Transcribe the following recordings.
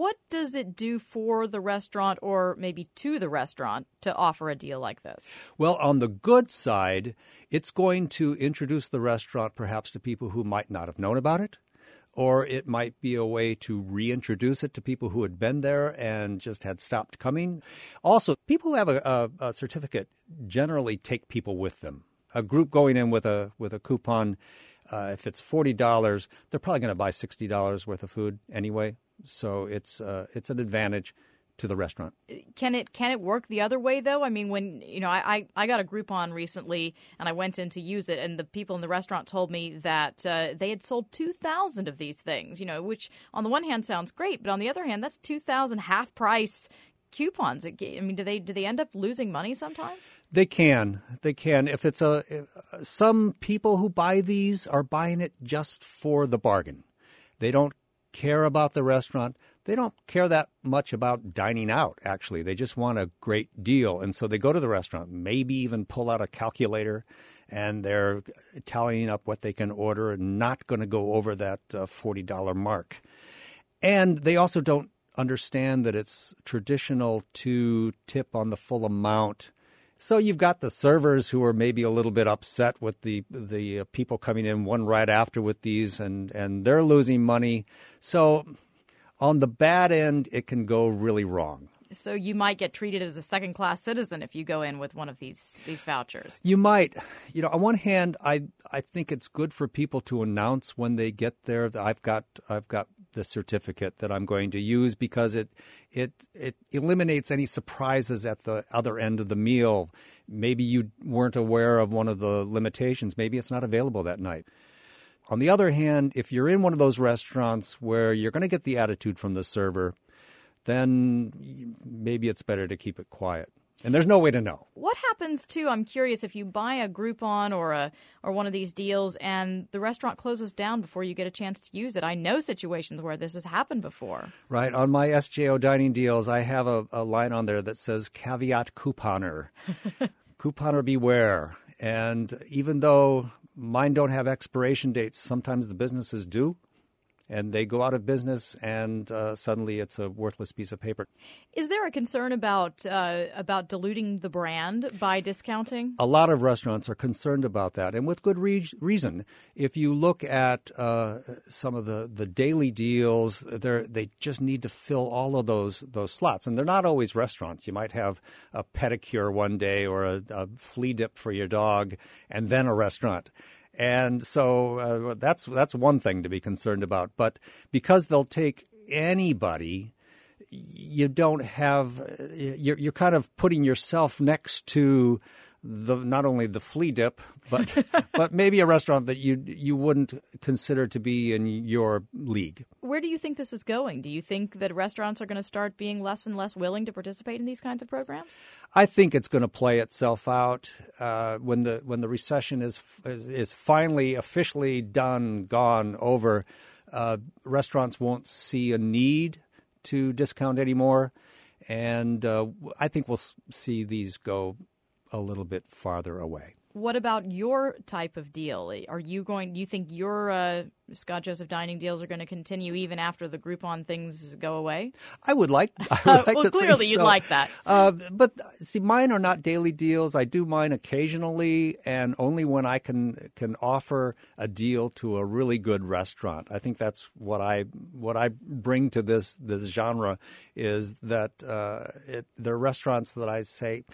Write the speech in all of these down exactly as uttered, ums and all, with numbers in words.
what does it do for the restaurant or maybe to the restaurant to offer a deal like this? Well, on the good side, it's going to introduce the restaurant perhaps to people who might not have known about it, or it might be a way to reintroduce it to people who had been there and just had stopped coming. Also, people who have a, a, a certificate generally take people with them. A group going in with a with a coupon, uh, if it's forty dollars, they're probably going to buy sixty dollars worth of food anyway. So it's uh, it's an advantage to the restaurant. Can it can it work the other way, though? I mean, when, you know, I, I, I got a Groupon recently, and I went in to use it, and the people in the restaurant told me that uh, they had sold two thousand of these things, you know, which on the one hand sounds great, but on the other hand, that's two thousand half-price coupons. I mean, do they do they end up losing money sometimes? They can. They can. If it's a if, some people who buy these are buying it just for the bargain. They don't care about the restaurant. They don't care that much about dining out, actually. They just want a great deal. And so they go to the restaurant, maybe even pull out a calculator, and they're tallying up what they can order and not going to go over that uh, forty dollars mark. And they also don't understand that it's traditional to tip on the full amount. So you've got the servers who are maybe a little bit upset with the the uh, people coming in one right after with these, and, and they're losing money. So on the bad end, it can go really wrong. So you might get treated as a second-class citizen if you go in with one of these these vouchers. You might. You know, on one hand, I I think it's good for people to announce when they get there that I've got I've got the certificate that I'm going to use, because it it it eliminates any surprises at the other end of the meal. Maybe you weren't aware of one of the limitations. Maybe it's not available that night. On the other hand, if you're in one of those restaurants where you're going to get the attitude from the server, then maybe it's better to keep it quiet. And there's no way to know. What happens, too, I'm curious, if you buy a Groupon or a or one of these deals and the restaurant closes down before you get a chance to use it? I know situations where this has happened before. Right. On my S J O dining deals, I have a, a line on there that says, caveat couponer. Couponer beware. And even though mine don't have expiration dates, sometimes the businesses do. And they go out of business, and uh, suddenly it's a worthless piece of paper. Is there a concern about uh, about diluting the brand by discounting? A lot of restaurants are concerned about that, and with good re- reason. If you look at uh, some of the, the daily deals, they just need to fill all of those those slots. And they're not always restaurants. You might have a pedicure one day or a, a flea dip for your dog, and then a restaurant. And so uh, that's that's one thing to be concerned about. But because they'll take anybody, you don't have you're, you're kind of putting yourself next to the not only the flea dip, but but maybe a restaurant that you you wouldn't consider to be in your league. Where do you think this is going? Do you think that restaurants are going to start being less and less willing to participate in these kinds of programs? I think it's going to play itself out uh, when the when the recession is is finally officially done, gone, over. Uh, restaurants won't see a need to discount anymore, and uh, I think we'll see these go a little bit farther away. What about your type of deal? Are you going? Do you think your uh, Scott Joseph dining deals are going to continue even after the Groupon things go away? I would like. I would like well, to clearly think you'd so. like that. Uh, but see, mine are not daily deals. I do mine occasionally, and only when I can can offer a deal to a really good restaurant. I think that's what I what I bring to this this genre is that uh, it, there are restaurants that I say,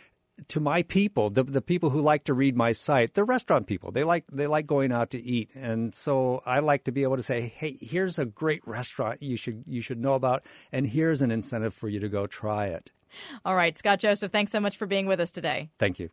to my people, the the people who like to read my site, they're restaurant people. They like they like going out to eat, and so I like to be able to say, "Hey, here's a great restaurant you should you should know about, and here's an incentive for you to go try it." All right, Scott Joseph, thanks so much for being with us today. Thank you.